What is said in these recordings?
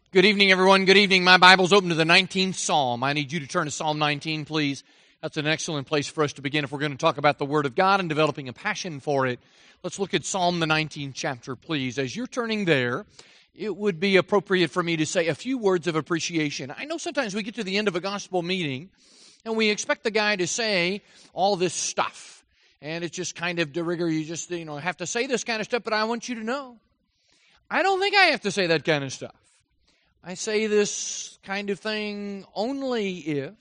Good evening, everyone. Good evening. My Bible's open to the 19th Psalm. I need you to turn to Psalm 19, please. That's an excellent place for us to begin if we're going to talk about the Word of God and developing a passion for it. Let's look at Psalm, the 19th chapter, please. As you're turning there, it would be appropriate for me to say a few words of appreciation. I know sometimes we get to the end of a gospel meeting and we expect the guy to say all this stuff. And it's just kind of de rigueur. You just, have to say this kind of stuff, but I want you to know, I don't think I have to say that kind of stuff. I say this kind of thing only if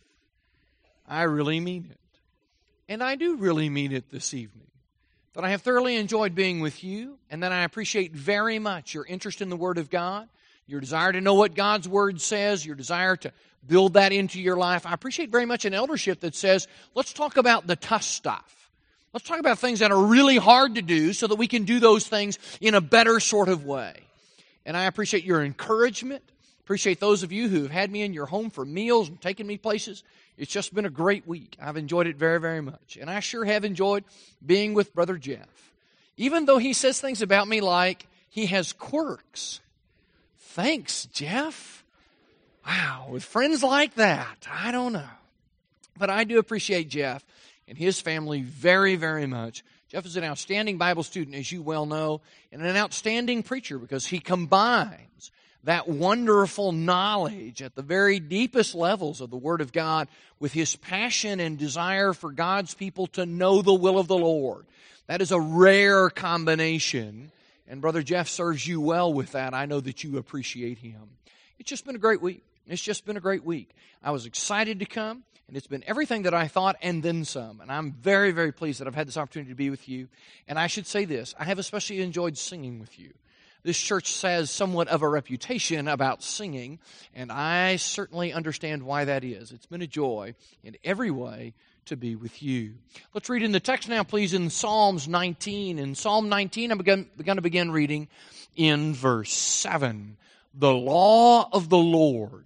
I really mean it. And I do really mean it this evening. That I have thoroughly enjoyed being with you, and that I appreciate very much your interest in the Word of God, your desire to know what God's Word says, your desire to build that into your life. I appreciate very much an eldership that says, let's talk about the tough stuff. Let's talk about things that are really hard to do so that we can do those things in a better sort of way. And I appreciate your encouragement. Appreciate those of you who have had me in your home for meals and taken me places. It's just been a great week. I've enjoyed it very, very much. And I sure have enjoyed being with Brother Jeff. Even though he says things about me like he has quirks. Thanks, Jeff. Wow, with friends like that, I don't know. But I do appreciate Jeff and his family very, very much. Jeff is an outstanding Bible student, as you well know, and an outstanding preacher because he combines that wonderful knowledge at the very deepest levels of the Word of God with his passion and desire for God's people to know the will of the Lord. That is a rare combination, and Brother Jeff serves you well with that. I know that you appreciate him. It's just been a great week. It's just been a great week. I was excited to come, and it's been everything that I thought and then some. And I'm very, very pleased that I've had this opportunity to be with you. And I should say this, I have especially enjoyed singing with you. This church has somewhat of a reputation about singing, and I certainly understand why that is. It's been a joy in every way to be with you. Let's read in the text now, please, in Psalms 19. In Psalm 19, I'm going to begin reading in verse 7. The law of the Lord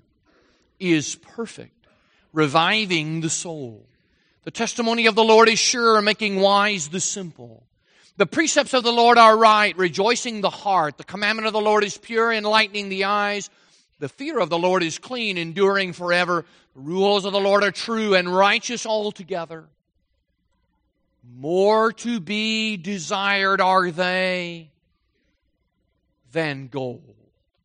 is perfect, reviving the soul. The testimony of the Lord is sure, making wise the simple. The precepts of the Lord are right, rejoicing the heart. The commandment of the Lord is pure, enlightening the eyes. The fear of the Lord is clean, enduring forever. The rules of the Lord are true and righteous altogether. More to be desired are they than gold.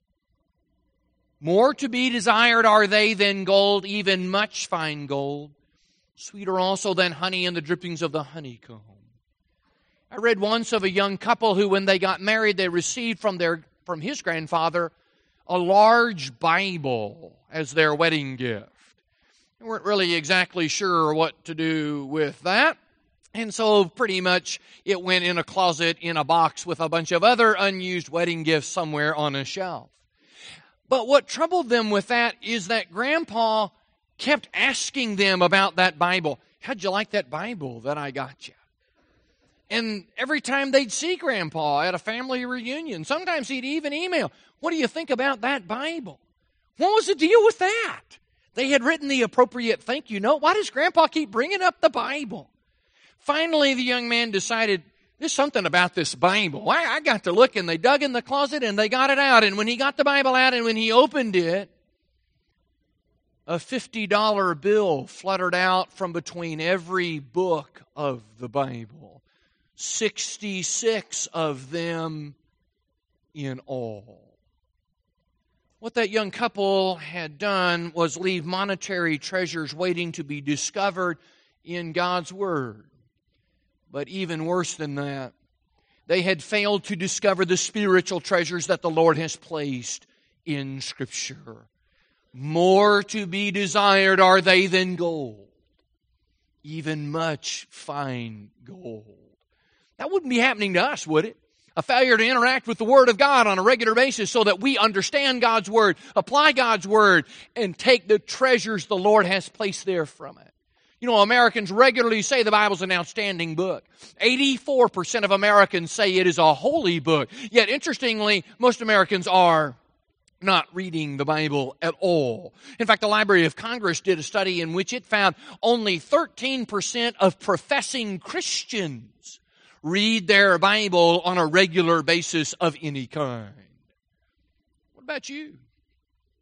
More to be desired are they than gold, even much fine gold. Sweeter also than honey and the drippings of the honeycomb. I read once of a young couple who, when they got married, they received from his grandfather a large Bible as their wedding gift. They weren't really exactly sure what to do with that, and so pretty much it went in a closet in a box with a bunch of other unused wedding gifts somewhere on a shelf. But what troubled them with that is that Grandpa kept asking them about that Bible. How'd you like that Bible that I got you? And every time they'd see Grandpa at a family reunion, sometimes he'd even email, what do you think about that Bible? What was the deal with that? They had written the appropriate thank you note. Why does Grandpa keep bringing up the Bible? Finally, the young man decided, there's something about this Bible. I got to look, and they dug in the closet, and they got it out. And when he got the Bible out, and when he opened it, a $50 bill fluttered out from between every book of the Bible. 66 of them in all. What that young couple had done was leave monetary treasures waiting to be discovered in God's Word. But even worse than that, they had failed to discover the spiritual treasures that the Lord has placed in Scripture. More to be desired are they than gold, even much fine gold. That wouldn't be happening to us, would it? A failure to interact with the Word of God on a regular basis so that we understand God's Word, apply God's Word, and take the treasures the Lord has placed there from it. You know, Americans regularly say the Bible's an outstanding book. 84% of Americans say it is a holy book. Yet, interestingly, most Americans are not reading the Bible at all. In fact, the Library of Congress did a study in which it found only 13% of professing Christians read their Bible on a regular basis of any kind. What about you?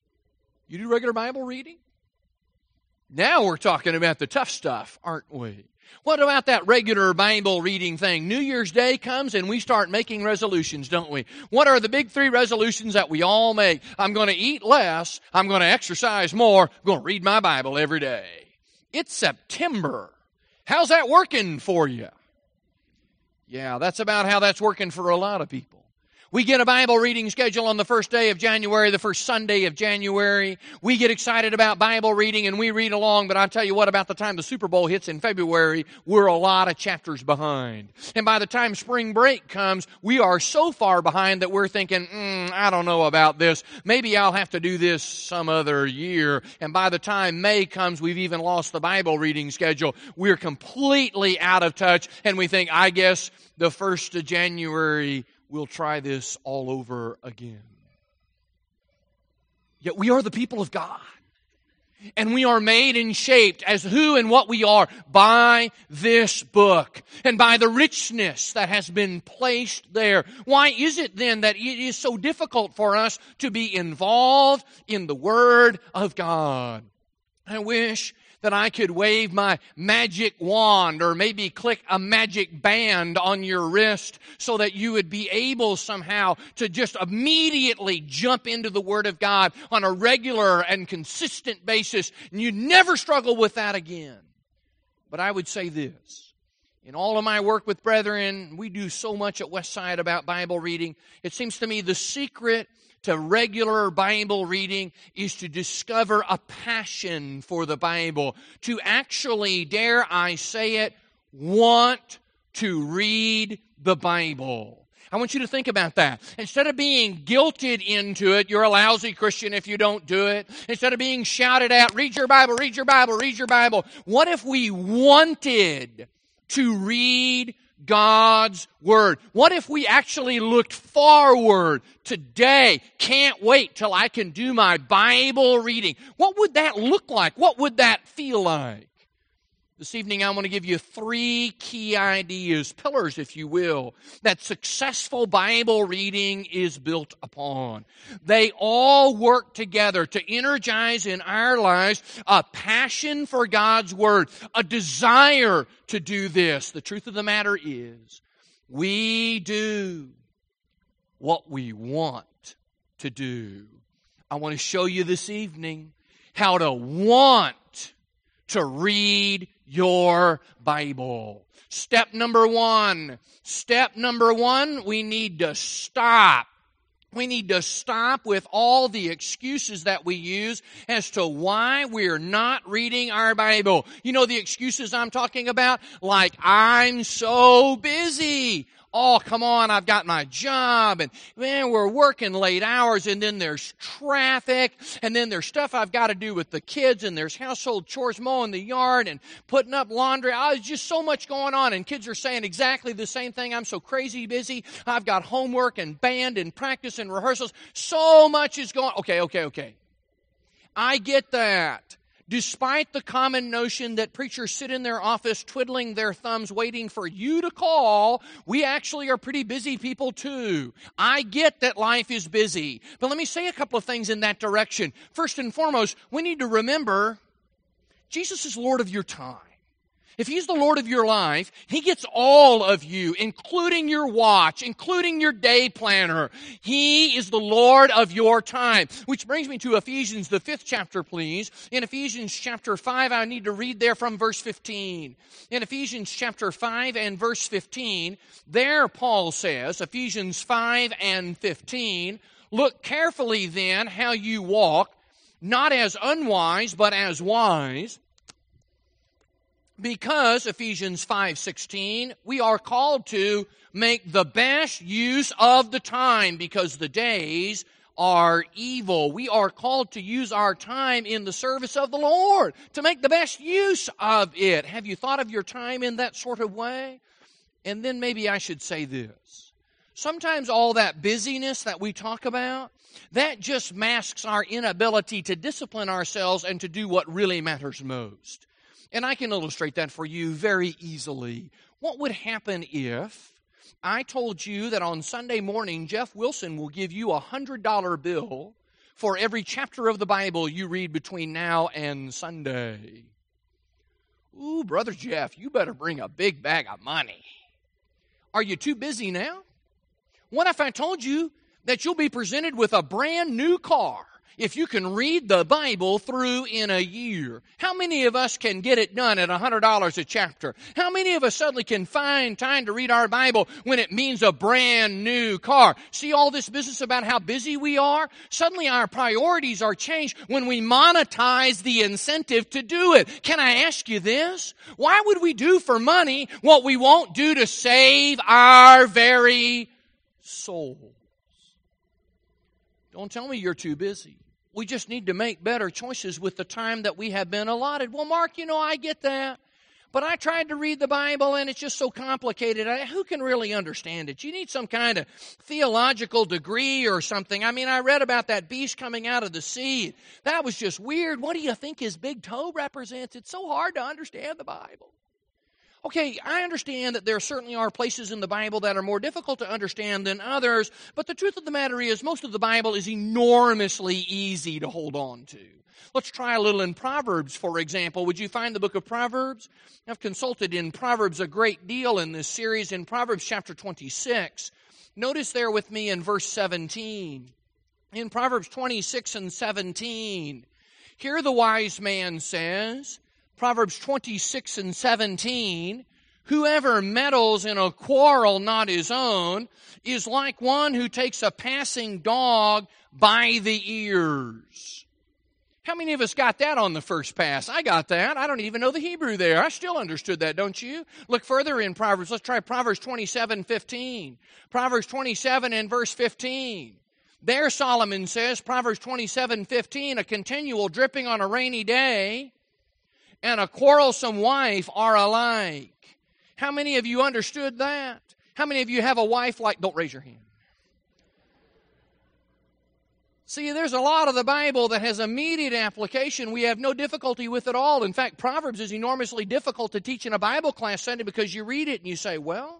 You do regular Bible reading? Now we're talking about the tough stuff, aren't we? What about that regular Bible reading thing? New Year's Day comes and we start making resolutions, don't we? What are the big 3 resolutions that we all make? I'm going to eat less. I'm going to exercise more. I'm going to read my Bible every day. It's September. How's that working for you? Yeah, that's about how that's working for a lot of people. We get a Bible reading schedule on the first day of January, the first Sunday of January. We get excited about Bible reading and we read along, but I'll tell you what, about the time the Super Bowl hits in February, we're a lot of chapters behind. And by the time spring break comes, we are so far behind that we're thinking, I don't know about this. Maybe I'll have to do this some other year. And by the time May comes, we've even lost the Bible reading schedule. We're completely out of touch, and we think, I guess the 1st of January we'll try this all over again. Yet we are the people of God. And we are made and shaped as who and what we are by this book and by the richness that has been placed there. Why is it then that it is so difficult for us to be involved in the Word of God? I wish that I could wave my magic wand or maybe click a magic band on your wrist so that you would be able somehow to just immediately jump into the Word of God on a regular and consistent basis, and you'd never struggle with that again. But I would say this. In all of my work with brethren, we do so much at Westside about Bible reading. It seems to me the secret to regular Bible reading is to discover a passion for the Bible, to actually, dare I say it, want to read the Bible. I want you to think about that. Instead of being guilted into it, you're a lousy Christian if you don't do it. Instead of being shouted at, read your Bible, read your Bible, read your Bible. What if we wanted to read God's Word? What if we actually looked forward today? Can't wait till I can do my Bible reading. What would that look like? What would that feel like? This evening I want to give you 3 key ideas, pillars if you will, that successful Bible reading is built upon. They all work together to energize in our lives a passion for God's Word, a desire to do this. The truth of the matter is, we do what we want to do. I want to show you this evening how to want to read your Bible. Step number one, we need to stop. We need to stop with all the excuses that we use as to why we're not reading our Bible. You know the excuses I'm talking about? Like, I'm so busy. Oh, come on, I've got my job, and man, we're working late hours, and then there's traffic, and then there's stuff I've got to do with the kids, and there's household chores, mowing the yard, and putting up laundry. There's just so much going on, and kids are saying exactly the same thing. I'm so crazy busy. I've got homework and band and practice and rehearsals. So much is going on. Okay. I get that. Despite the common notion that preachers sit in their office twiddling their thumbs waiting for you to call, we actually are pretty busy people too. I get that life is busy. But let me say a couple of things in that direction. First and foremost, we need to remember Jesus is Lord of your time. If He's the Lord of your life, He gets all of you, including your watch, including your day planner. He is the Lord of your time. Which brings me to Ephesians, the 5th chapter, please. In Ephesians chapter 5, I need to read there from verse 15. In Ephesians chapter 5 and verse 15, there Paul says, Ephesians 5 and 15, look carefully then how you walk, not as unwise, but as wise, because, Ephesians 5:16, we are called to make the best use of the time because the days are evil. We are called to use our time in the service of the Lord, to make the best use of it. Have you thought of your time in that sort of way? And then maybe I should say this. Sometimes all that busyness that we talk about, that just masks our inability to discipline ourselves and to do what really matters most. And I can illustrate that for you very easily. What would happen if I told you that on Sunday morning, Jeff Wilson will give you a $100 bill for every chapter of the Bible you read between now and Sunday? Ooh, Brother Jeff, you better bring a big bag of money. Are you too busy now? What if I told you that you'll be presented with a brand new car if you can read the Bible through in a year? How many of us can get it done at $100 a chapter? How many of us suddenly can find time to read our Bible when it means a brand new car? See all this business about how busy we are? Suddenly our priorities are changed when we monetize the incentive to do it. Can I ask you this? Why would we do for money what we won't do to save our very souls? Don't tell me you're too busy. We just need to make better choices with the time that we have been allotted. Well, Mark, I get that. But I tried to read the Bible and it's just so complicated. Who can really understand it? You need some kind of theological degree or something. I read about that beast coming out of the sea. That was just weird. What do you think his big toe represents? It's so hard to understand the Bible. Okay, I understand that there certainly are places in the Bible that are more difficult to understand than others, but the truth of the matter is most of the Bible is enormously easy to hold on to. Let's try a little in Proverbs, for example. Would you find the book of Proverbs? I've consulted in Proverbs a great deal in this series. In Proverbs chapter 26, notice there with me in verse 17. In Proverbs 26 and 17, here the wise man says, Proverbs 26 and 17, whoever meddles in a quarrel not his own is like one who takes a passing dog by the ears. How many of us got that on the first pass? I got that. I don't even know the Hebrew there. I still understood that, don't you? Look further in Proverbs. Let's try Proverbs 27:15. Proverbs 27 and verse 15. There Solomon says, Proverbs 27:15, a continual dripping on a rainy day and a quarrelsome wife are alike. How many of you understood that? How many of you have a wife like, don't raise your hand. See, there's a lot of the Bible that has immediate application. We have no difficulty with it all. In fact, Proverbs is enormously difficult to teach in a Bible class Sunday because you read it and you say, well,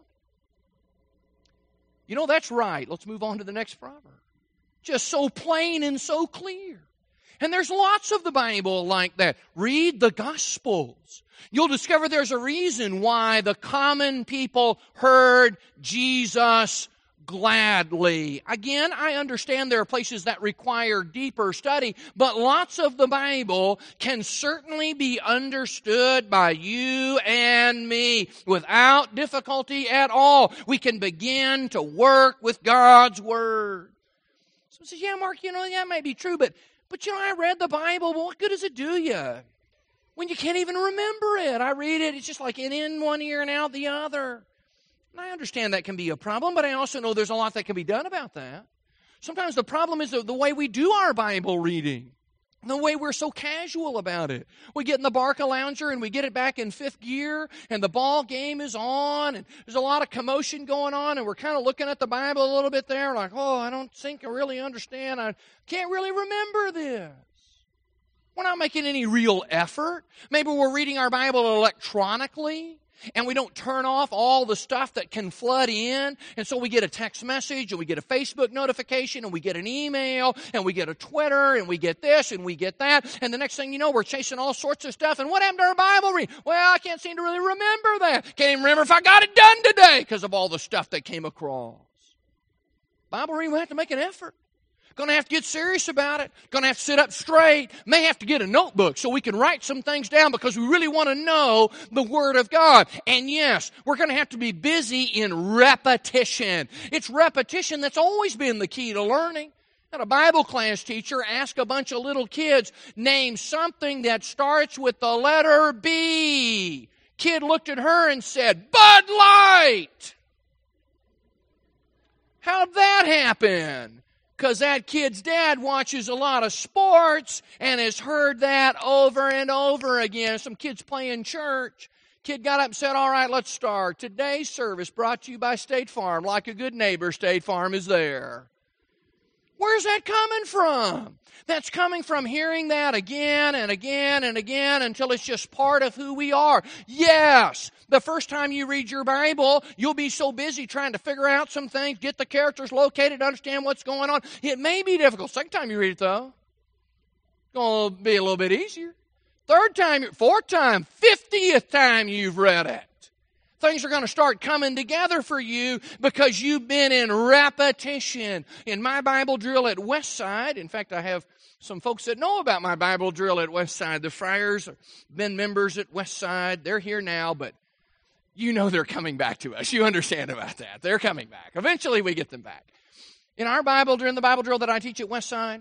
that's right. Let's move on to the next proverb. Just so plain and so clear. And there's lots of the Bible like that. Read the Gospels. You'll discover there's a reason why the common people heard Jesus gladly. Again, I understand there are places that require deeper study, but lots of the Bible can certainly be understood by you and me without difficulty at all. We can begin to work with God's Word. Someone says, yeah, Mark, that might be true, but I read the Bible. Well, what good does it do you when you can't even remember it? I read it. It's just like in one ear and out the other. And I understand that can be a problem, but I also know there's a lot that can be done about that. Sometimes the problem is the way we do our Bible reading, the way we're so casual about it. We get in the Barcalounger and we get it back in fifth gear and the ball game is on and there's a lot of commotion going on and we're kind of looking at the Bible a little bit there like, I don't think I really understand. I can't really remember this. We're not making any real effort. Maybe we're reading our Bible electronically and we don't turn off all the stuff that can flood in. And so we get a text message and we get a Facebook notification and we get an email and we get a Twitter and we get this and we get that. And the next thing you know, we're chasing all sorts of stuff. And what happened to our Bible reading? Well, I can't seem to really remember that. Can't even remember if I got it done today because of all the stuff that came across. Bible reading, we have to make an effort. Going to have to get serious about it. Going to have to sit up straight. May have to get a notebook so we can write some things down because we really want to know the Word of God. And yes, we're going to have to be busy in repetition. It's repetition that's always been the key to learning. And a Bible class teacher asked a bunch of little kids, name something that starts with the letter B. Kid looked at her and said, Bud Light. How'd that happen? Because that kid's dad watches a lot of sports and has heard that over and over again. Some kids playing church. Kid got up and said, all right, let's start. Today's service brought to you by State Farm. Like a good neighbor, State Farm is there. Where's that coming from? That's coming from hearing that again and again and again until it's just part of who we are. Yes, the first time you read your Bible, you'll be so busy trying to figure out some things, get the characters located, understand what's going on. It may be difficult. Second time you read it, though, it's going to be a little bit easier. Third time, fourth time, 50th time you've read it. Things are going to start coming together for you because you've been in repetition. In my Bible drill at Westside, in fact, I have some folks that know about my Bible drill at Westside. The Friars have been members at Westside. They're here now, but you know they're coming back to us. You understand about that. They're coming back. Eventually we get them back. In our Bible, during the Bible drill that I teach at Westside,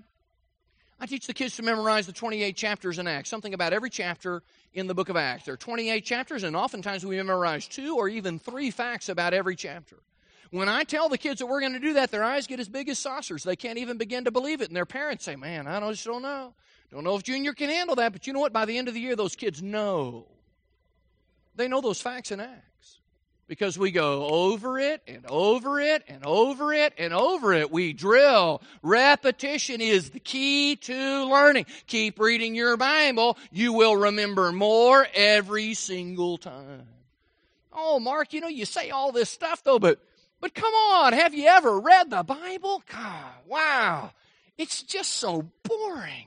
I teach the kids to memorize the 28 chapters in Acts, something about every chapter in the book of Acts. There are 28 chapters, and oftentimes we memorize 2 or even 3 facts about every chapter. When I tell the kids that we're going to do that, their eyes get as big as saucers. They can't even begin to believe it, and their parents say, man, I just don't know. Don't know if Junior can handle that, but you know what? By the end of the year, those kids know. They know those facts in Acts. Because we go over it and over it and over it and over it. We drill. Repetition is the key to learning. Keep reading your Bible. You will remember more every single time. Oh, Mark, you say all this stuff, though, but come on. Have you ever read the Bible? God, wow. It's just so boring.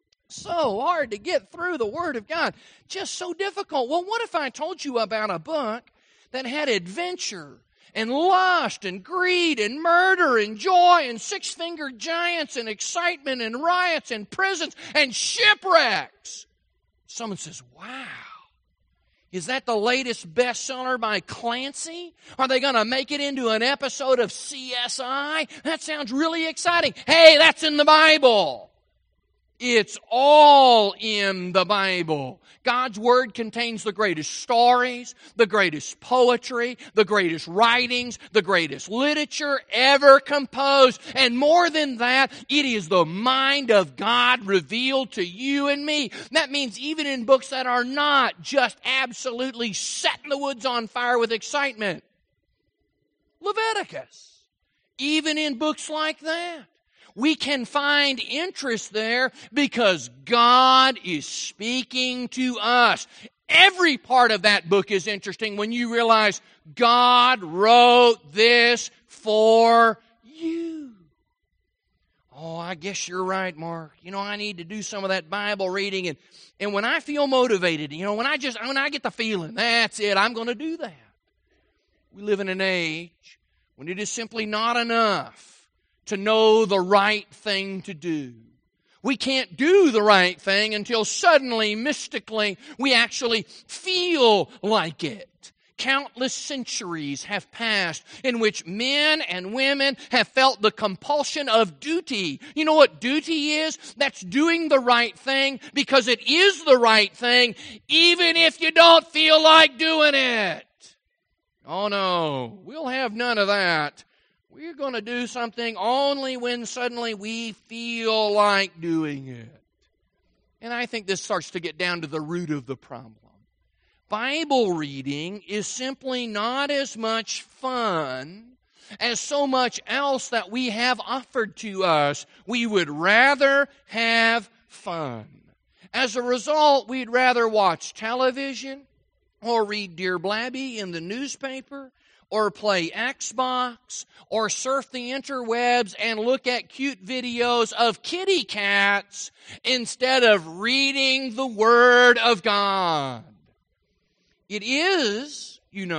So hard to get through the Word of God. Just so difficult. Well, what if I told you about a book that had adventure and lust and greed and murder and joy and six-fingered giants and excitement and riots and prisons and shipwrecks? Someone says, wow, is that the latest bestseller by Clancy? Are they going to make it into an episode of CSI? That sounds really exciting. Hey, that's in the Bible. It's all in the Bible. God's Word contains the greatest stories, the greatest poetry, the greatest writings, the greatest literature ever composed. And more than that, it is the mind of God revealed to you and me. That means even in books that are not just absolutely setting the woods on fire with excitement. Leviticus. Even in books like that, we can find interest there because God is speaking to us. Every part of that book is interesting when you realize God wrote this for you. Oh, I guess you're right, Mark. I need to do some of that Bible reading. And when I feel motivated, when I get the feeling, that's it, I'm going to do that. We live in an age when it is simply not enough to know the right thing to do. We can't do the right thing until suddenly, mystically, we actually feel like it. Countless centuries have passed in which men and women have felt the compulsion of duty. You know what duty is? That's doing the right thing because it is the right thing, even if you don't feel like doing it. Oh no, we'll have none of that. We're going to do something only when suddenly we feel like doing it. And I think this starts to get down to the root of the problem. Bible reading is simply not as much fun as so much else that we have offered to us. We would rather have fun. As a result, we'd rather watch television or read Dear Blabby in the newspaper, or play Xbox, or surf the interwebs and look at cute videos of kitty cats instead of reading the Word of God. It is,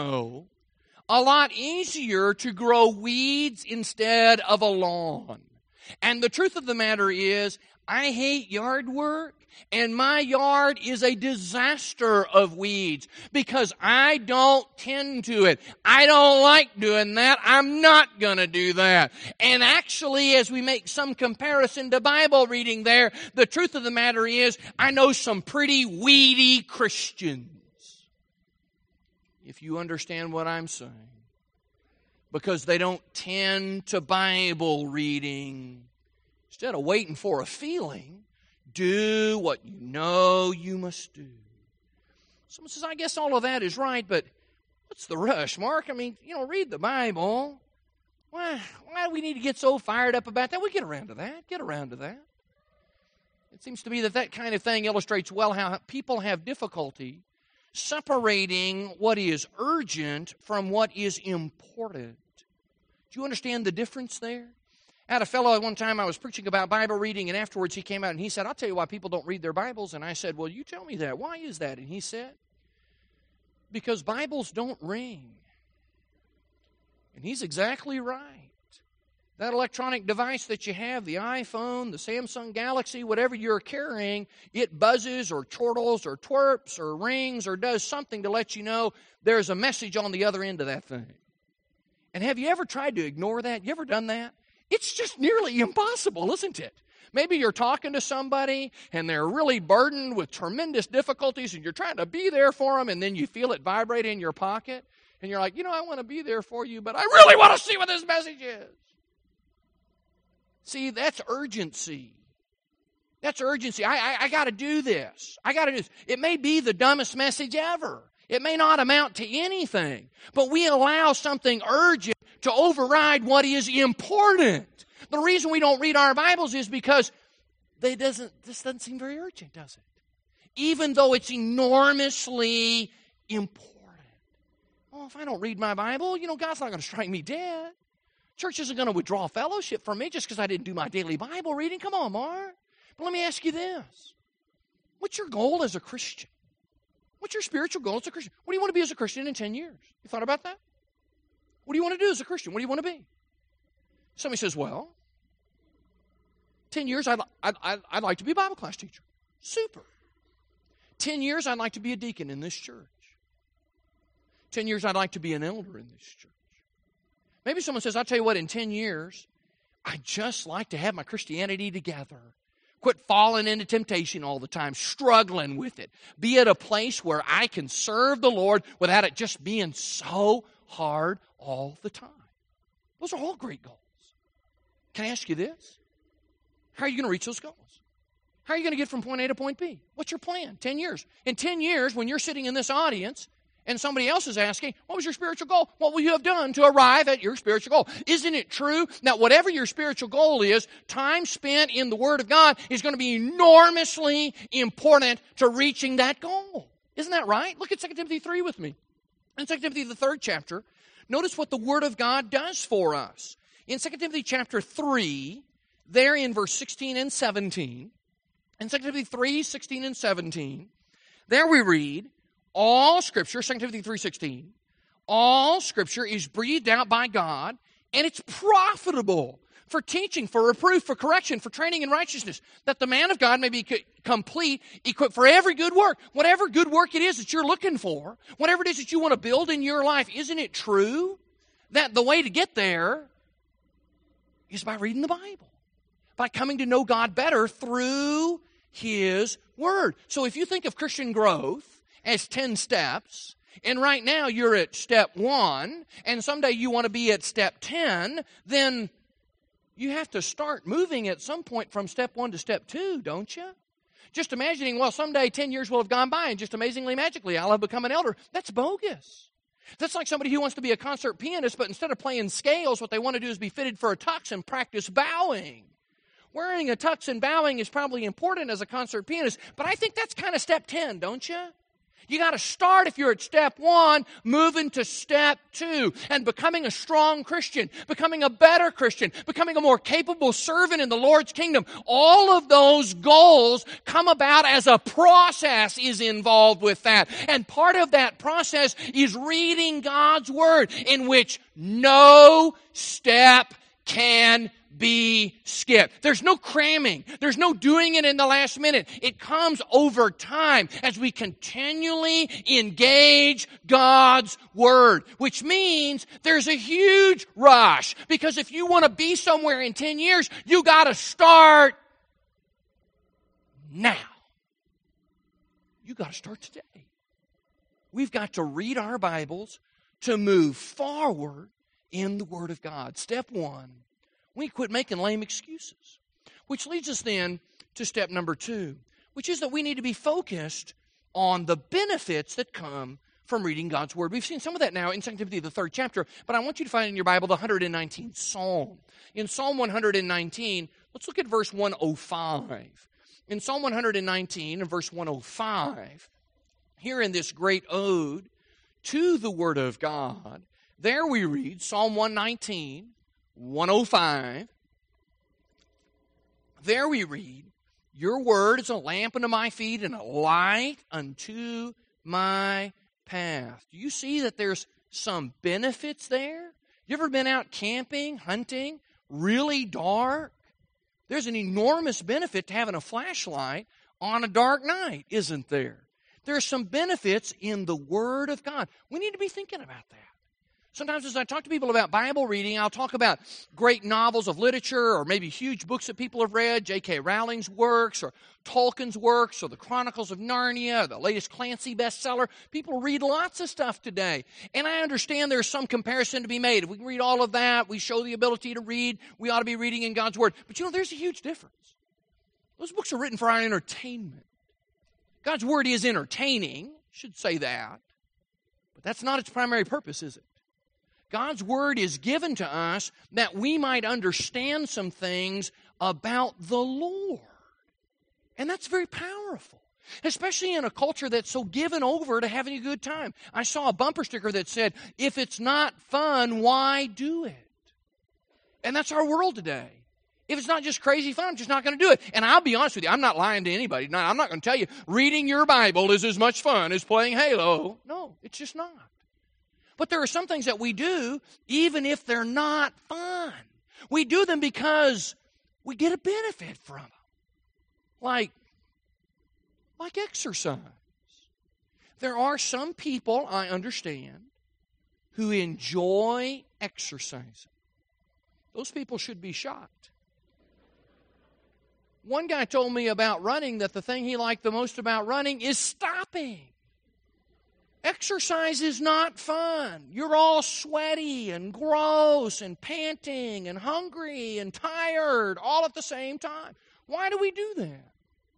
a lot easier to grow weeds instead of a lawn. And the truth of the matter is, I hate yard work. And my yard is a disaster of weeds because I don't tend to it. I don't like doing that. I'm not going to do that. And actually, as we make some comparison to Bible reading there, the truth of the matter is I know some pretty weedy Christians. If you understand what I'm saying. Because they don't tend to Bible reading. Instead of waiting for a feeling, do what you know you must do. Someone says, I guess all of that is right, but what's the rush, Mark? Read the Bible. Why do we need to get so fired up about that? We get around to that. Get around to that. It seems to me that kind of thing illustrates well how people have difficulty separating what is urgent from what is important. Do you understand the difference there? I had a fellow at one time, I was preaching about Bible reading, and afterwards he came out and he said, I'll tell you why people don't read their Bibles. And I said, well, you tell me that. Why is that? And he said, because Bibles don't ring. And he's exactly right. That electronic device that you have, the iPhone, the Samsung Galaxy, whatever you're carrying, it buzzes or chortles or twerps or rings or does something to let you know there's a message on the other end of that thing. And have you ever tried to ignore that? You ever done that? It's just nearly impossible, isn't it? Maybe you're talking to somebody and they're really burdened with tremendous difficulties and you're trying to be there for them and then you feel it vibrate in your pocket and you're like, I want to be there for you, but I really want to see what this message is. See, that's urgency. That's urgency. I got to do this. I got to do this. It may be the dumbest message ever. It may not amount to anything, but we allow something urgent to override what is important. The reason we don't read our Bibles is because this doesn't seem very urgent, does it? Even though it's enormously important. Well, if I don't read my Bible, God's not going to strike me dead. Church isn't going to withdraw fellowship from me just because I didn't do my daily Bible reading. Come on, Mark. But let me ask you this. What's your goal as a Christian? What's your spiritual goal as a Christian? What do you want to be as a Christian in 10 years? You thought about that? What do you want to do as a Christian? What do you want to be? Somebody says, well, 10 years I'd like to be a Bible class teacher. Super. 10 years I'd like to be a deacon in this church. 10 years I'd like to be an elder in this church. Maybe someone says, I'll tell you what, in 10 years, I'd just like to have my Christianity together. Quit falling into temptation all the time, struggling with it. Be at a place where I can serve the Lord without it just being so hard all the time. Those are all great goals. Can I ask you this? How are you going to reach those goals? How are you going to get from point A to point B? What's your plan? 10 years. In 10 years, when you're sitting in this audience, and somebody else is asking, what was your spiritual goal? What will you have done to arrive at your spiritual goal? Isn't it true that whatever your spiritual goal is, time spent in the Word of God is going to be enormously important to reaching that goal? Isn't that right? Look at 2 Timothy 3 with me. In 2 Timothy, the 3rd chapter, notice what the Word of God does for us. In 2 Timothy chapter 3, there in verse 16 and 17, in 2 Timothy 3, 16 and 17, there we read, all Scripture, 2 Timothy 3:16, all Scripture is breathed out by God, and it's profitable for teaching, for reproof, for correction, for training in righteousness, that the man of God may be complete, equipped for every good work. Whatever good work it is that you're looking for, whatever it is that you want to build in your life, isn't it true that the way to get there is by reading the Bible, by coming to know God better through His Word? So if you think of Christian growth as 10 steps, and right now you're at step 1, and someday you want to be at step 10, then you have to start moving at some point from step 1 to step 2, don't you? Just imagining, well, someday 10 years will have gone by, and just amazingly, magically, I'll have become an elder. That's bogus. That's like somebody who wants to be a concert pianist, but instead of playing scales, what they want to do is be fitted for a tux and practice bowing. Wearing a tux and bowing is probably important as a concert pianist, but I think that's kind of step 10, don't you? You got to start, if you're at step 1, moving to step 2 and becoming a strong Christian, becoming a better Christian, becoming a more capable servant in the Lord's kingdom. All of those goals come about as a process is involved with that. And part of that process is reading God's Word, in which no step can be skipped. There's no cramming. There's no doing it in the last minute. It comes over time as we continually engage God's Word, which means there's a huge rush. Because if you want to be somewhere in 10 years, you got to start now. You got to start today. We've got to read our Bibles to move forward in the Word of God. Step 1. We quit making lame excuses. Which leads us then to step number 2, which is that we need to be focused on the benefits that come from reading God's Word. We've seen some of that now in 2 Timothy, the 3rd chapter, but I want you to find in your Bible the 119th Psalm. In Psalm 119, let's look at verse 105. In Psalm 119 and verse 105, here in this great ode to the Word of God, there we read, Psalm 119, 105, there we read, your word is a lamp unto my feet and a light unto my path. Do you see that there's some benefits there? You ever been out camping, hunting, really dark? There's an enormous benefit to having a flashlight on a dark night, isn't there? There are some benefits in the Word of God. We need to be thinking about that. Sometimes as I talk to people about Bible reading, I'll talk about great novels of literature or maybe huge books that people have read, J.K. Rowling's works or Tolkien's works or the Chronicles of Narnia, or the latest Clancy bestseller. People read lots of stuff today. And I understand there's some comparison to be made. If we can read all of that, we show the ability to read, we ought to be reading in God's Word. But you know, there's a huge difference. Those books are written for our entertainment. God's Word is entertaining, should say that. But that's not its primary purpose, is it? God's Word is given to us that we might understand some things about the Lord. And that's very powerful, especially in a culture that's so given over to having a good time. I saw a bumper sticker that said, if it's not fun, why do it? And that's our world today. If it's not just crazy fun, I'm just not going to do it. And I'll be honest with you, I'm not lying to anybody. No, I'm not going to tell you reading your Bible is as much fun as playing Halo. No, it's just not. But there are some things that we do, even if they're not fun. We do them because we get a benefit from them. Like exercise. There are some people, I understand, who enjoy exercising. Those people should be shocked. One guy told me about running that the thing he liked the most about running is stopping. Exercise is not fun. You're all sweaty and gross and panting and hungry and tired all at the same time. Why do we do that?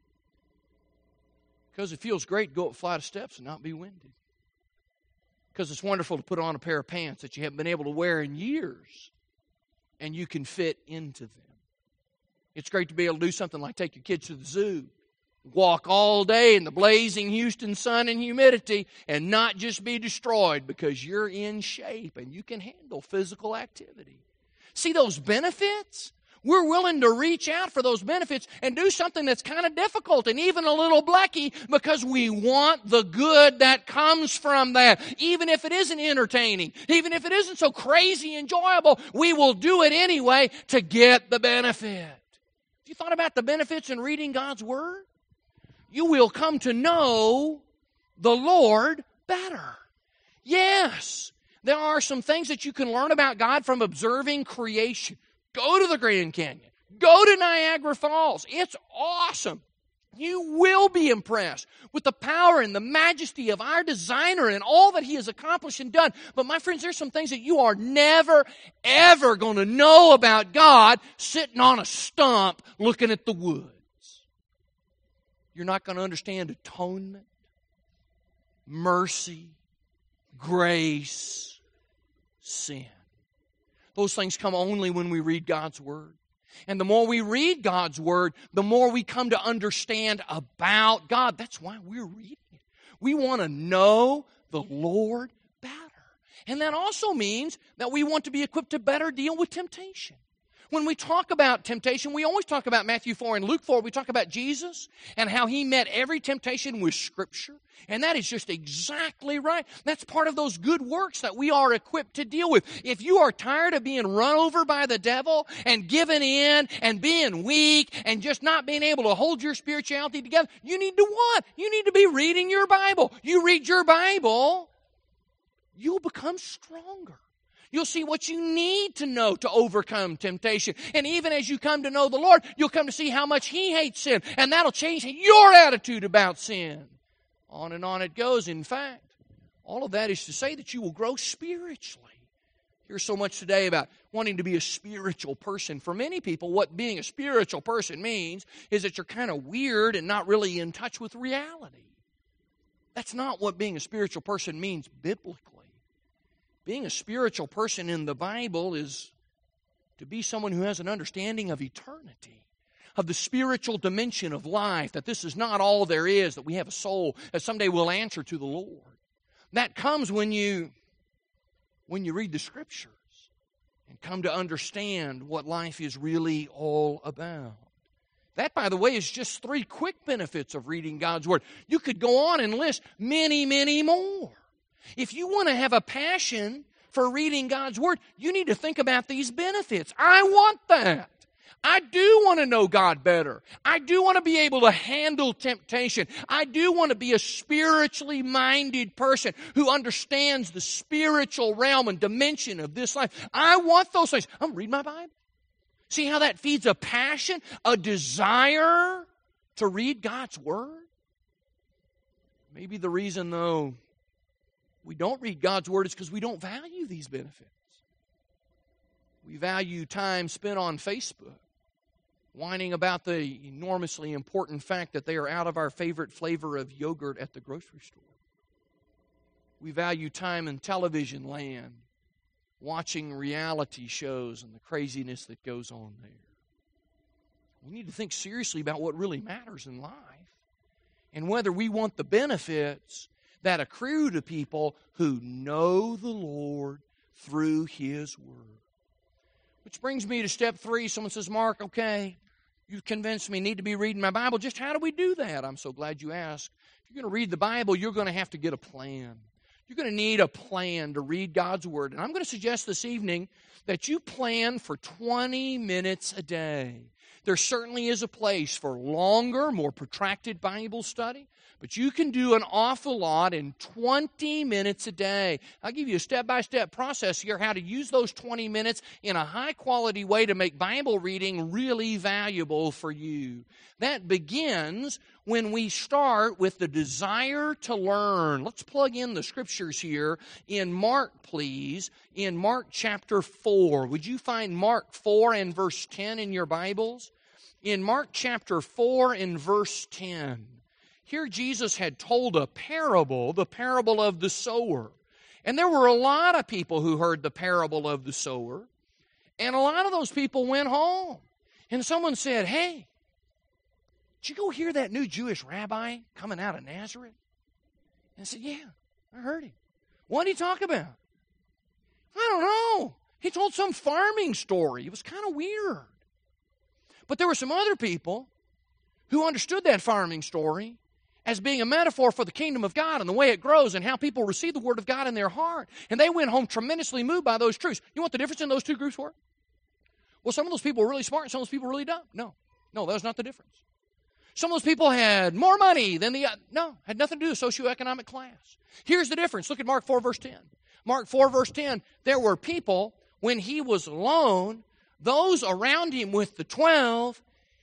Because it feels great to go up a flight of steps and not be winded. Because it's wonderful to put on a pair of pants that you haven't been able to wear in years and you can fit into them. It's great to be able to do something like take your kids to the zoo. Walk all day in the blazing Houston sun and humidity and not just be destroyed because you're in shape and you can handle physical activity. See those benefits? We're willing to reach out for those benefits and do something that's kind of difficult and even a little blecky because we want the good that comes from that. Even if it isn't entertaining, even if it isn't so crazy enjoyable, we will do it anyway to get the benefit. Have you thought about the benefits in reading God's Word? You will come to know the Lord better. Yes, there are some things that you can learn about God from observing creation. Go to the Grand Canyon. Go to Niagara Falls. It's awesome. You will be impressed with the power and the majesty of our designer and all that he has accomplished and done. But my friends, there's some things that you are never, ever going to know about God sitting on a stump looking at the woods. You're not going to understand atonement, mercy, grace, sin. Those things come only when we read God's Word. And the more we read God's Word, the more we come to understand about God. That's why we're reading it. We want to know the Lord better. And that also means that we want to be equipped to better deal with temptation. When we talk about temptation, we always talk about Matthew 4 and Luke 4. We talk about Jesus and how He met every temptation with Scripture. And that is just exactly right. That's part of those good works that we are equipped to deal with. If you are tired of being run over by the devil and giving in and being weak and just not being able to hold your spirituality together, you need to what? You need to be reading your Bible. You read your Bible, you'll become stronger. You'll see what you need to know to overcome temptation. And even as you come to know the Lord, you'll come to see how much He hates sin. And that'll change your attitude about sin. On and on it goes. In fact, all of that is to say that you will grow spiritually. Here's so much today about wanting to be a spiritual person. For many people, what being a spiritual person means is that you're kind of weird and not really in touch with reality. That's not what being a spiritual person means biblically. Being a spiritual person in the Bible is to be someone who has an understanding of eternity, of the spiritual dimension of life, that this is not all there is, that we have a soul, that someday we'll answer to the Lord. That comes when you read the Scriptures and come to understand what life is really all about. That, by the way, is just 3 quick benefits of reading God's Word. You could go on and list many, many more. If you want to have a passion for reading God's Word, you need to think about these benefits. I want that. I do want to know God better. I do want to be able to handle temptation. I do want to be a spiritually minded person who understands the spiritual realm and dimension of this life. I want those things. I'm going to read my Bible. See how that feeds a passion, a desire to read God's Word? Maybe the reason, though, we don't read God's Word is because we don't value these benefits. We value time spent on Facebook, whining about the enormously important fact that they are out of our favorite flavor of yogurt at the grocery store. We value time in television land, watching reality shows and the craziness that goes on there. We need to think seriously about what really matters in life and whether we want the benefits that accrue to people who know the Lord through His Word. Which brings me to step 3. Someone says, Mark, okay, you've convinced me I need to be reading my Bible. Just how do we do that? I'm so glad you asked. If you're going to read the Bible, you're going to have to get a plan. You're going to need a plan to read God's Word. And I'm going to suggest this evening that you plan for 20 minutes a day. There certainly is a place for longer, more protracted Bible study, but you can do an awful lot in 20 minutes a day. I'll give you a step-by-step process here how to use those 20 minutes in a high-quality way to make Bible reading really valuable for you. That begins when we start with the desire to learn. Let's plug in the Scriptures here in Mark, please, in Mark chapter 4. Would you find Mark 4 and verse 10 in your Bibles? In Mark chapter 4 and verse 10. Here Jesus had told a parable, the parable of the sower. And there were a lot of people who heard the parable of the sower. And a lot of those people went home. And someone said, hey, did you go hear that new Jewish rabbi coming out of Nazareth? And I said, yeah, I heard him. What did he talk about? I don't know. He told some farming story. It was kind of weird. But there were some other people who understood that farming story as being a metaphor for the kingdom of God and the way it grows and how people receive the Word of God in their heart. And they went home tremendously moved by those truths. You know what the difference in those two groups were? Well, some of those people were really smart and some of those people were really dumb. No, that was not the difference. Some of those people had more money than had nothing to do with socioeconomic class. Here's the difference. Look at Mark 4, verse 10. Mark 4, verse 10, there were people, when he was alone, those around him with the 12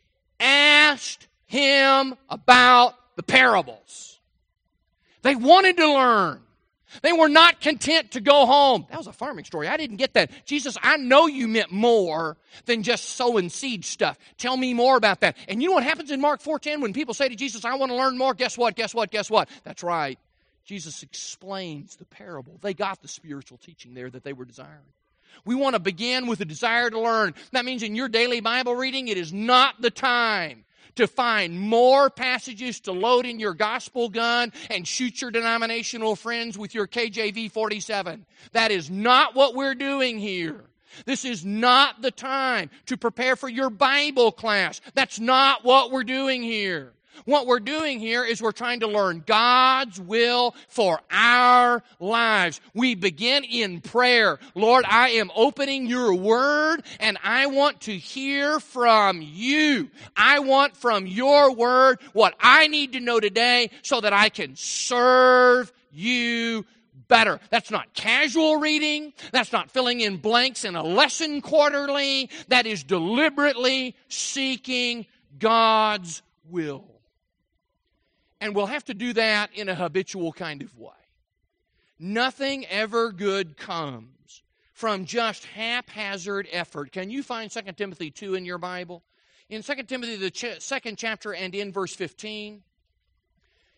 asked him about the parables. They wanted to learn. They were not content to go home. That was a farming story. I didn't get that. Jesus, I know you meant more than just sowing seed stuff. Tell me more about that. And you know what happens in Mark 4:10 when people say to Jesus, I want to learn more? Guess what? That's right. Jesus explains the parable. They got the spiritual teaching there that they were desiring. We want to begin with a desire to learn. That means in your daily Bible reading, it is not the time to find more passages to load in your gospel gun and shoot your denominational friends with your KJV 47. That is not what we're doing here. This is not the time to prepare for your Bible class. That's not what we're doing here. What we're doing here is we're trying to learn God's will for our lives. We begin in prayer. Lord, I am opening your word and I want to hear from you. I want from your word what I need to know today so that I can serve you better. That's not casual reading. That's not filling in blanks in a lesson quarterly. That is deliberately seeking God's will. And we'll have to do that in a habitual kind of way. Nothing ever good comes from just haphazard effort. Can you find 2 Timothy 2 in your Bible? In 2 Timothy, the second chapter and in verse 15,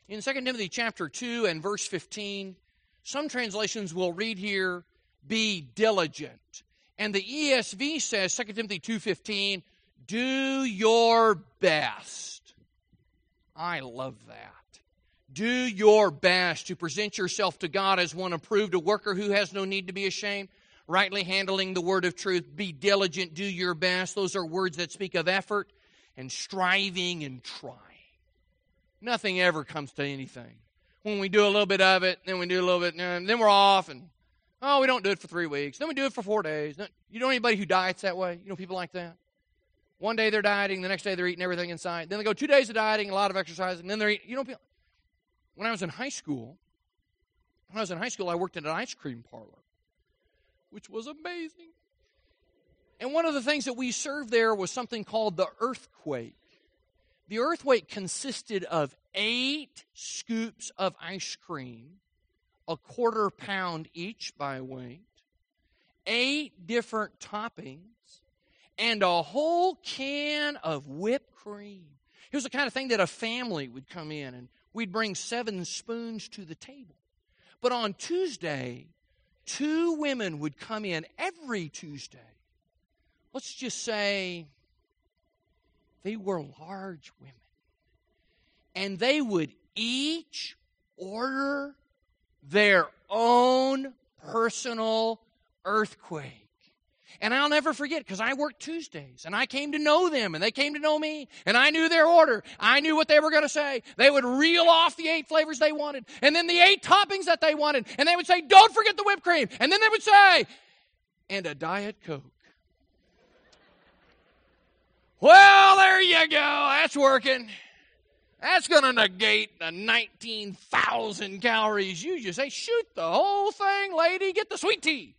In 2 Timothy chapter 2 and verse 15, some translations will read here, be diligent. And the ESV says, 2 Timothy 2:15, do your best. I love that. Do your best to present yourself to God as one approved, a worker who has no need to be ashamed, rightly handling the word of truth. Be diligent, do your best. Those are words that speak of effort and striving and trying. Nothing ever comes to anything. When we do a little bit of it, then we do a little bit, and then we're off, and we don't do it for 3 weeks. Then we do it for 4 days. You know anybody who diets that way? You know people like that? One day they're dieting, the next day they're eating everything inside. Then they go 2 days of dieting, a lot of exercising, and then they're eating. You know, when I was in high school, I worked at an ice cream parlor, which was amazing. And one of the things that we served there was something called the earthquake. The earthquake consisted of 8 scoops of ice cream, a quarter pound each by weight, 8 different toppings, and a whole can of whipped cream. It was the kind of thing that a family would come in, and we'd bring 7 spoons to the table. But on Tuesday, 2 women would come in every Tuesday. Let's just say they were large women. And they would each order their own personal earthquake. And I'll never forget, because I worked Tuesdays, and I came to know them, and they came to know me, and I knew their order. I knew what they were going to say. They would reel off the 8 flavors they wanted, and then the 8 toppings that they wanted, and they would say, don't forget the whipped cream. And then they would say, and a Diet Coke. Well, there you go. That's working. That's going to negate the 19,000 calories you just ate. Shoot the whole thing, lady. Get the sweet tea.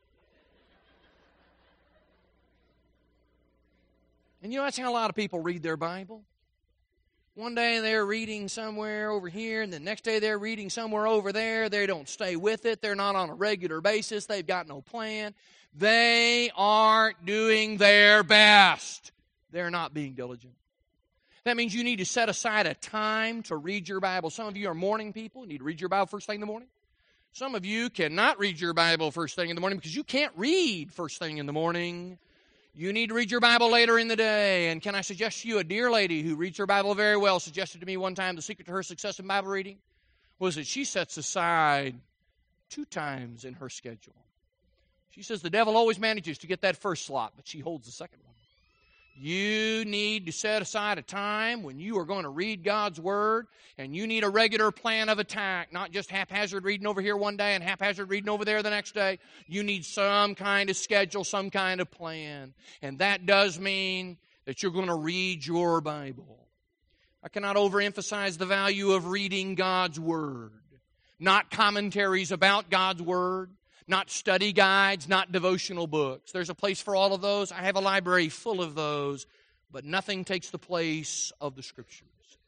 And you know, that's how a lot of people read their Bible. One day they're reading somewhere over here, and the next day they're reading somewhere over there. They don't stay with it. They're not on a regular basis. They've got no plan. They aren't doing their best. They're not being diligent. That means you need to set aside a time to read your Bible. Some of you are morning people. You need to read your Bible first thing in the morning. Some of you cannot read your Bible first thing in the morning because you can't read first thing in the morning. You need to read your Bible later in the day. And can I suggest to you, a dear lady who reads her Bible very well suggested to me one time the secret to her success in Bible reading was that she sets aside 2 times in her schedule. She says the devil always manages to get that first slot, but she holds the second one. You need to set aside a time when you are going to read God's Word, and you need a regular plan of attack, not just haphazard reading over here one day and haphazard reading over there the next day. You need some kind of schedule, some kind of plan. And that does mean that you're going to read your Bible. I cannot overemphasize the value of reading God's Word, not commentaries about God's Word, not study guides, not devotional books. There's a place for all of those. I have a library full of those, but nothing takes the place of the Scriptures.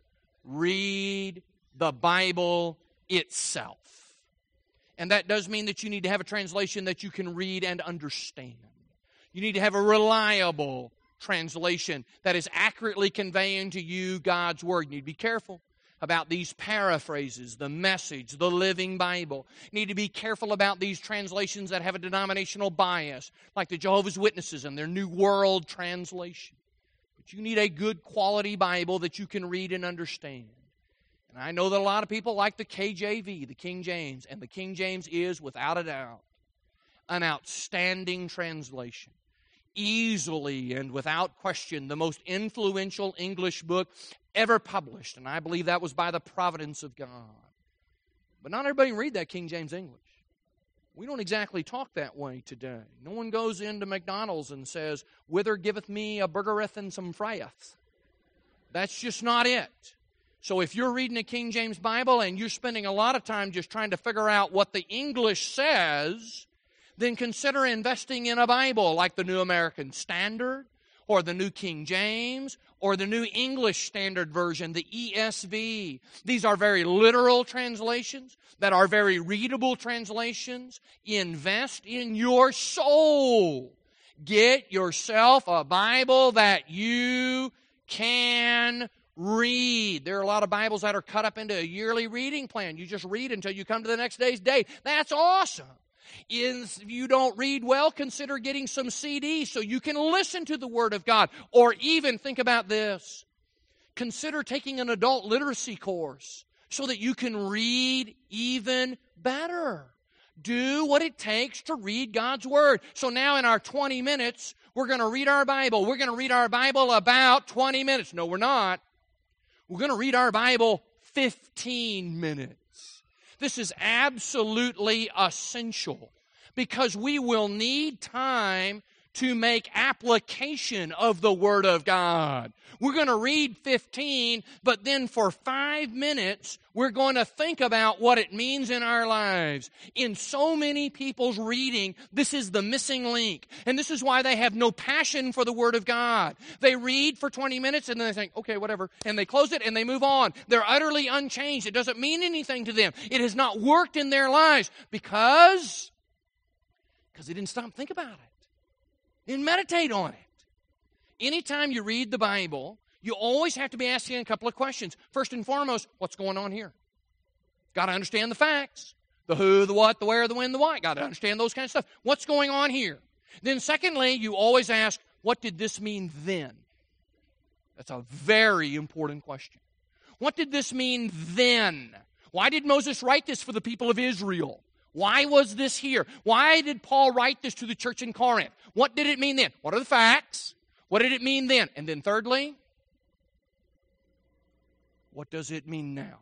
Read the Bible itself. And that does mean that you need to have a translation that you can read and understand. You need to have a reliable translation that is accurately conveying to you God's Word. You need to be careful about these paraphrases, the Message, the Living Bible. You need to be careful about these translations that have a denominational bias, like the Jehovah's Witnesses and their New World Translation. But you need a good quality Bible that you can read and understand. And I know that a lot of people like the KJV, the King James, and the King James is, without a doubt, an outstanding translation. Easily and without question, the most influential English book ever published. And I believe that was by the providence of God. But not everybody can read that King James English. We don't exactly talk that way today. No one goes into McDonald's and says, "Whither giveth me a burgereth and some fryeth?" That's just not it. So if you're reading a King James Bible and you're spending a lot of time just trying to figure out what the English says, then consider investing in a Bible like the New American Standard or the New King James or the New English Standard Version, the ESV. These are very literal translations that are very readable translations. Invest in your soul. Get yourself a Bible that you can Read. There are a lot of Bibles that are cut up into a yearly reading plan. You just read until you come to the next day's date. That's awesome. If you don't read well, consider getting some CDs so you can listen to the Word of God. Or even think about this. Consider taking an adult literacy course so that you can read even better. Do what it takes to read God's Word. So now in our 20 minutes, we're going to read our Bible. We're going to read our Bible about 20 minutes. No, we're not. We're going to read our Bible 15 minutes. This is absolutely essential because we will need time to make application of the Word of God. We're going to read 15, but then for 5 minutes, we're going to think about what it means in our lives. In so many people's reading, this is the missing link. And this is why they have no passion for the Word of God. They read for 20 minutes and then they think, okay, whatever. And they close it and they move on. They're utterly unchanged. It doesn't mean anything to them. It has not worked in their lives because they didn't stop and think about it. And meditate on it. Anytime you read the Bible, you always have to be asking a couple of questions. First and foremost, what's going on here? Got to understand the facts. The who, the what, the where, the when, the why. Got to understand those kind of stuff. What's going on here? Then secondly, you always ask, what did this mean then? That's a very important question. What did this mean then? Why did Moses write this for the people of Israel? Why was this here? Why did Paul write this to the church in Corinth? What did it mean then? What are the facts? What did it mean then? And then thirdly, what does it mean now?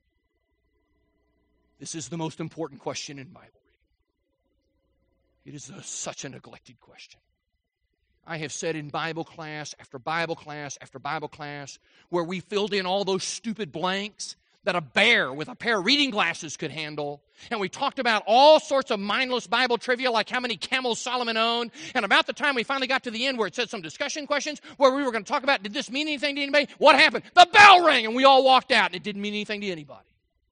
This is the most important question in Bible reading. It is such a neglected question. I have said in Bible class after Bible class after Bible class where we filled in all those stupid blanks that a bear with a pair of reading glasses could handle. And we talked about all sorts of mindless Bible trivia, like how many camels Solomon owned. And about the time we finally got to the end where it said some discussion questions, where we were going to talk about, did this mean anything to anybody? What happened? The bell rang, and we all walked out, and it didn't mean anything to anybody.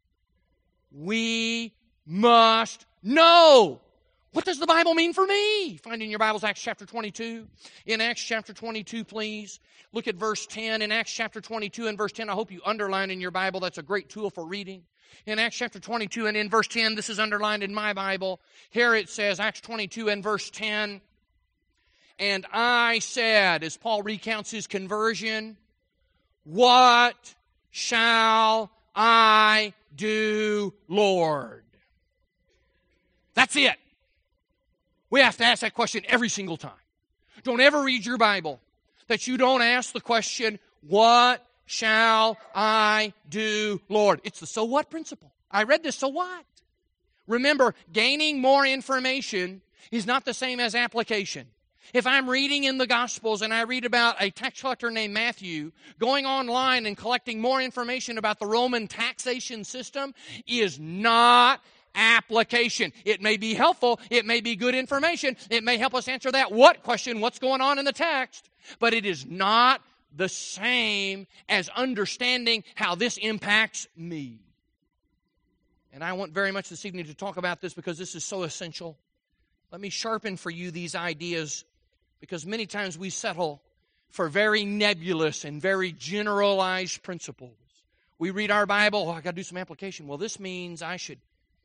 We must know. What does the Bible mean for me? Find in your Bibles Acts chapter 22. In Acts chapter 22, please. Look at verse 10. In Acts chapter 22 and verse 10, I hope you underline in your Bible. That's a great tool for reading. In Acts chapter 22 and in verse 10, this is underlined in my Bible. Here it says, Acts 22 and verse 10, and I said, as Paul recounts his conversion, what shall I do, Lord? That's it. We have to ask that question every single time. Don't ever read your Bible that you don't ask the question, what shall I do, Lord? It's the so what principle. I read this, so what? Remember, gaining more information is not the same as application. If I'm reading in the Gospels and I read about a tax collector named Matthew going online and collecting more information about the Roman taxation system is not application. It may be helpful. It may be good information. It may help us answer that what question, what's going on in the text. But it is not the same as understanding how this impacts me. And I want very much this evening to talk about this because this is so essential. Let me sharpen for you these ideas because many times we settle for very nebulous and very generalized principles. We read our Bible, I got to do some application. Well, this means I should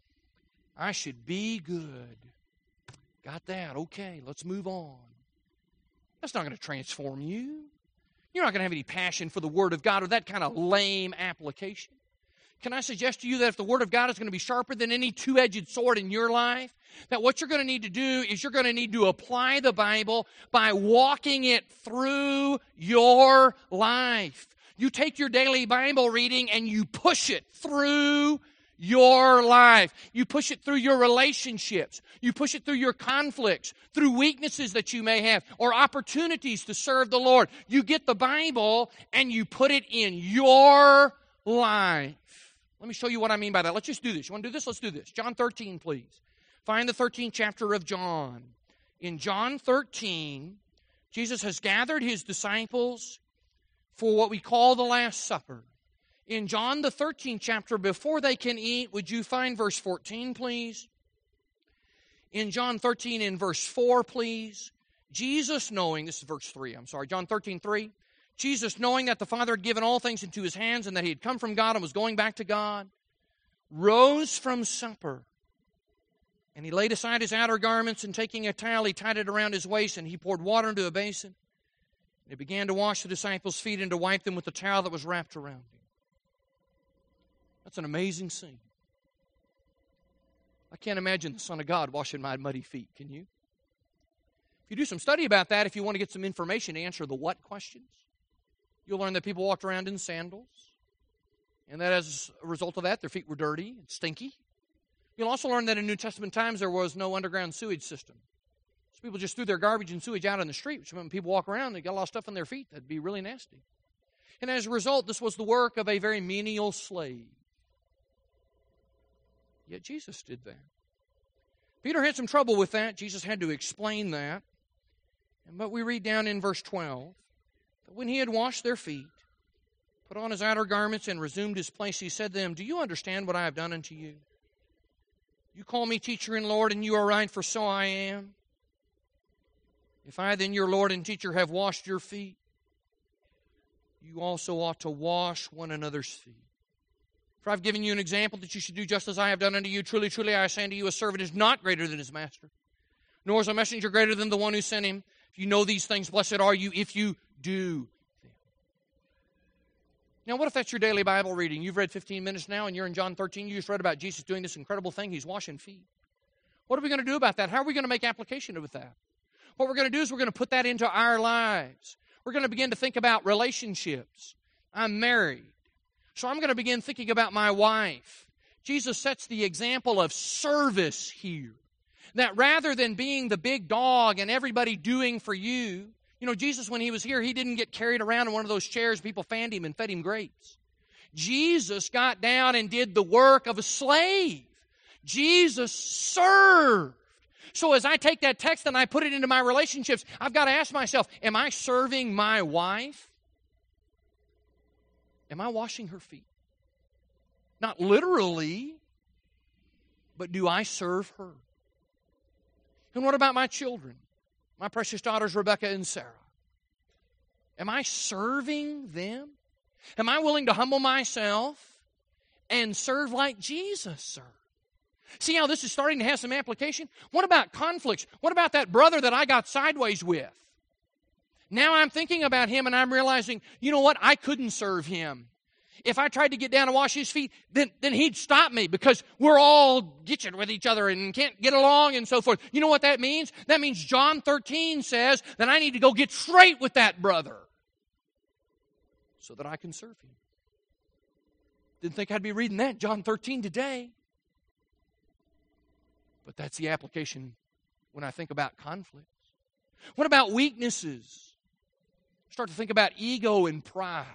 be good. Got that. Okay, let's move on. That's not going to transform you. You're not going to have any passion for the Word of God or that kind of lame application. Can I suggest to you that if the Word of God is going to be sharper than any two-edged sword in your life, that what you're going to need to do is you're going to need to apply the Bible by walking it through your life. You take your daily Bible reading and you push it through your life. You push it through your relationships. You push it through your conflicts, through weaknesses that you may have, or opportunities to serve the Lord. You get the Bible and you put it in your life. Let me show you what I mean by that. Let's just do this. You want to do this? Let's do this. John 13, please. Find the 13th chapter of John. In John 13, Jesus has gathered his disciples for what we call the Last Supper. In John the 13th chapter, before they can eat, would you find verse 14, please? In John 13 in verse 4, please. Jesus knowing, this is verse 3, John 13:3. Jesus, knowing that the Father had given all things into his hands and that he had come from God and was going back to God, rose from supper. And he laid aside his outer garments, and taking a towel, he tied it around his waist, and he poured water into a basin. And he began to wash the disciples' feet and to wipe them with the towel that was wrapped around him. That's an amazing scene. I can't imagine the Son of God washing my muddy feet, can you? If you do some study about that, if you want to get some information to answer the what questions, you'll learn that people walked around in sandals, and that as a result of that, their feet were dirty and stinky. You'll also learn that in New Testament times, there was no underground sewage system. So people just threw their garbage and sewage out in the street, which meant when people walk around, they got a lot of stuff on their feet. That'd be really nasty. And as a result, this was the work of a very menial slave. Yet Jesus did that. Peter had some trouble with that. Jesus had to explain that. But we read down in verse 12, that when he had washed their feet, put on his outer garments, and resumed his place, he said to them, "Do you understand what I have done unto you? You call me teacher and Lord, and you are right, for so I am. If I then, your Lord and teacher, have washed your feet, you also ought to wash one another's feet. For I've given you an example that you should do just as I have done unto you. Truly, truly, I say unto you, a servant is not greater than his master, nor is a messenger greater than the one who sent him. If you know these things, blessed are you if you do them." Now, what if that's your daily Bible reading? You've read 15 minutes now, and you're in John 13. You just read about Jesus doing this incredible thing. He's washing feet. What are we going to do about that? How are we going to make application with that? What we're going to do is we're going to put that into our lives. We're going to begin to think about relationships. I'm married, so I'm going to begin thinking about my wife. Jesus sets the example of service here. That rather than being the big dog and everybody doing for you, you know, Jesus, when he was here, he didn't get carried around in one of those chairs. People fanned him and fed him grapes. Jesus got down and did the work of a slave. Jesus served. So as I take that text and I put it into my relationships, I've got to ask myself, am I serving my wife? Am I washing her feet? Not literally, but do I serve her? And what about my children? My precious daughters, Rebecca and Sarah. Am I serving them? Am I willing to humble myself and serve like Jesus served? See how this is starting to have some application? What about conflicts? What about that brother that I got sideways with? Now I'm thinking about him and I'm realizing, you know what? I couldn't serve him. If I tried to get down and wash his feet, then he'd stop me because we're all gitching with each other and can't get along and so forth. You know what that means? That means John 13 says that I need to go get straight with that brother so that I can serve him. Didn't think I'd be reading that, John 13 today. But that's the application when I think about conflicts. What about weaknesses? Start to think about ego and pride.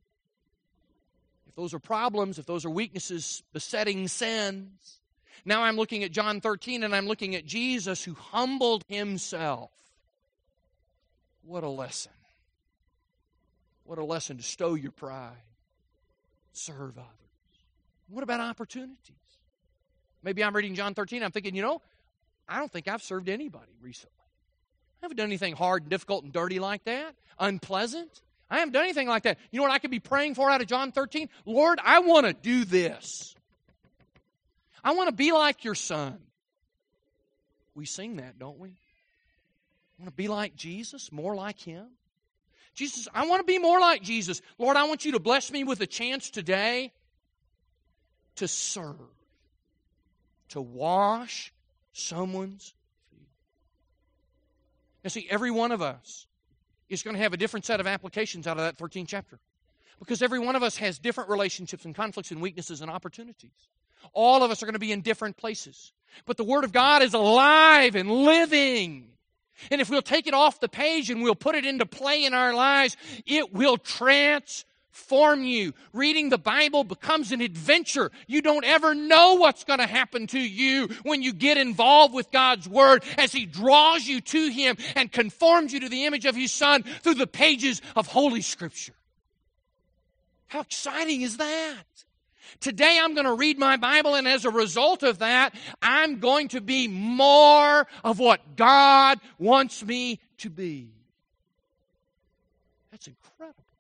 If those are problems, if those are weaknesses, besetting sins, now I'm looking at John 13 and I'm looking at Jesus who humbled himself. What a lesson. What a lesson to stow your pride, serve others. What about opportunities? Maybe I'm reading John 13, I'm thinking, I don't think I've served anybody recently. I haven't done anything hard and difficult and dirty like that, unpleasant. I haven't done anything like that. You know what I could be praying for out of John 13? Lord, I want to do this. I want to be like your Son. We sing that, don't we? I want to be like Jesus, more like Him. Jesus, I want to be more like Jesus. Lord, I want you to bless me with a chance today to serve, to wash someone's feet. Now see, every one of us is going to have a different set of applications out of that 13th chapter. Because every one of us has different relationships and conflicts and weaknesses and opportunities. All of us are going to be in different places. But the Word of God is alive and living. And if we'll take it off the page and we'll put it into play in our lives, it will transform you. Reading the Bible becomes an adventure. You don't ever know what's going to happen to you when you get involved with God's Word as He draws you to Him and conforms you to the image of His Son through the pages of Holy Scripture. How exciting is that? Today I'm going to read my Bible, and as a result of that, I'm going to be more of what God wants me to be. That's incredible.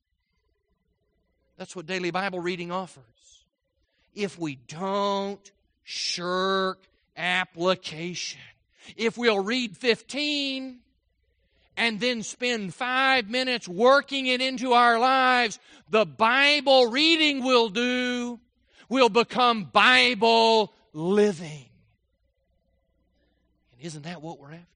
That's what daily Bible reading offers. If we don't shirk application, if we'll read 15 and then spend 5 minutes working it into our lives, the Bible reading will become Bible living. And isn't that what we're after?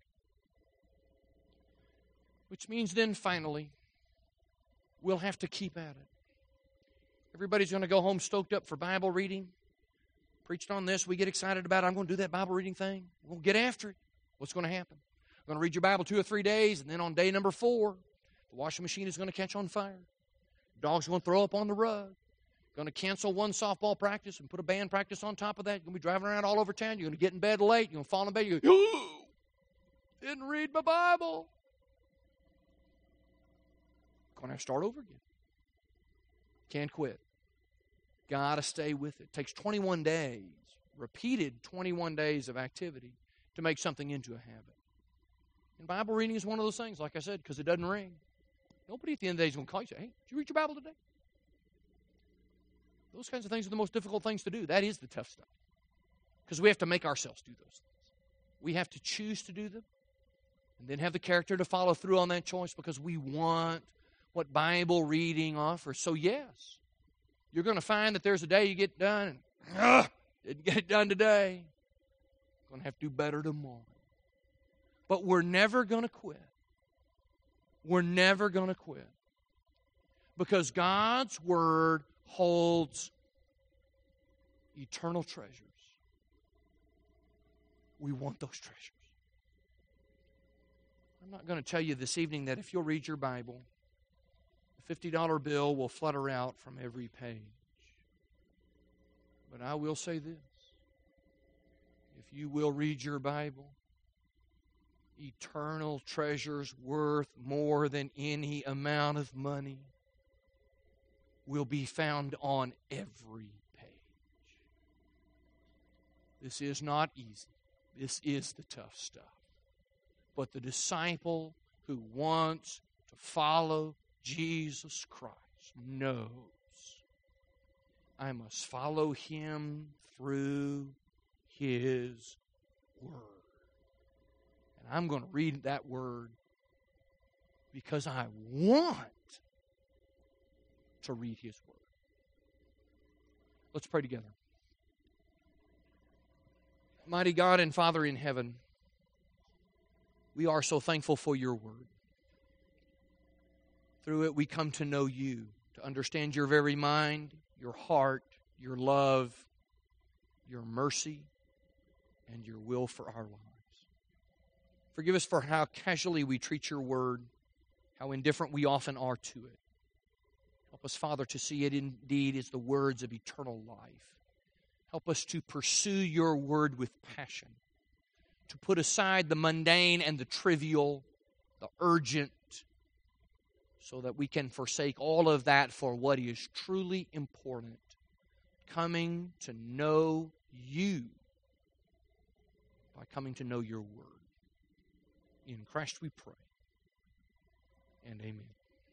Which means then finally, we'll have to keep at it. Everybody's going to go home stoked up for Bible reading. Preached on this, we get excited about it. I'm going to do that Bible reading thing. We'll get after it. What's going to happen? You're going to read your Bible 2 or 3 days, and then on day number 4, the washing machine is going to catch on fire. The dog's going to throw up on the rug. Going to cancel one softball practice and put a band practice on top of that. You're going to be driving around all over town. You're going to get in bed late. You're going to fall in bed. You're going to go, didn't read my Bible. Going to have to start over again. Can't quit. Got to stay with it. It takes 21 days, repeated 21 days of activity to make something into a habit. And Bible reading is one of those things, like I said, because it doesn't ring. Nobody at the end of the day is going to call you and say, hey, did you read your Bible today? Those kinds of things are the most difficult things to do. That is the tough stuff. Because we have to make ourselves do those things. We have to choose to do them and then have the character to follow through on that choice because we want what Bible reading offers. So yes, you're going to find that there's a day you get done and didn't get it done today. Going to have to do better tomorrow. But we're never going to quit. We're never going to quit. Because God's Word holds eternal treasures. We want those treasures. I'm not going to tell you this evening that if you'll read your Bible, the $50 bill will flutter out from every page. But I will say this. If you will read your Bible, eternal treasures worth more than any amount of money will be found on every page. This is not easy. This is the tough stuff. But the disciple who wants to follow Jesus Christ knows I must follow Him through His Word. And I'm going to read that Word because I want to read His Word. Let's pray together. Mighty God and Father in heaven, we are so thankful for your Word. Through it we come to know you, to understand your very mind, your heart, your love, your mercy, and your will for our lives. Forgive us for how casually we treat your Word, how indifferent we often are to it. Help us, Father, to see it indeed as the words of eternal life. Help us to pursue your Word with passion, to put aside the mundane and the trivial, the urgent, so that we can forsake all of that for what is truly important, coming to know you by coming to know your Word. In Christ we pray, and amen.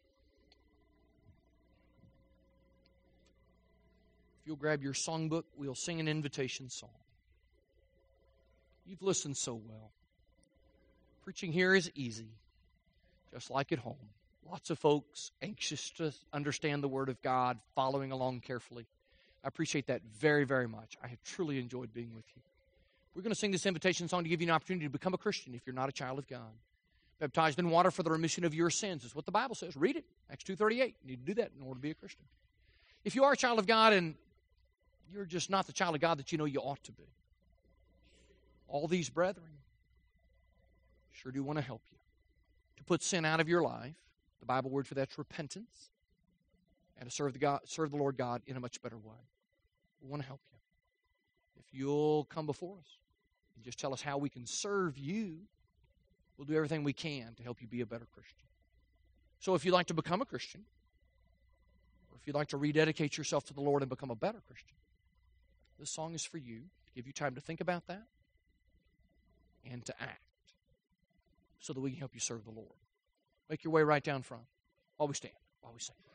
If you'll grab your songbook, we'll sing an invitation song. You've listened so well. Preaching here is easy, just like at home. Lots of folks anxious to understand the Word of God, following along carefully. I appreciate that very, very much. I have truly enjoyed being with you. We're going to sing this invitation song to give you an opportunity to become a Christian if you're not a child of God. Baptized in water for the remission of your sins is what the Bible says. Read it. Acts 2:38. You need to do that in order to be a Christian. If you are a child of God and you're just not the child of God that you know you ought to be, all these brethren sure do want to help you to put sin out of your life. The Bible word for that's repentance, and to serve the Lord God in a much better way. We want to help you. If you'll come before us and just tell us how we can serve you, we'll do everything we can to help you be a better Christian. So if you'd like to become a Christian, or if you'd like to rededicate yourself to the Lord and become a better Christian, this song is for you to give you time to think about that and to act so that we can help you serve the Lord. Make your way right down front while we stand, while we sing.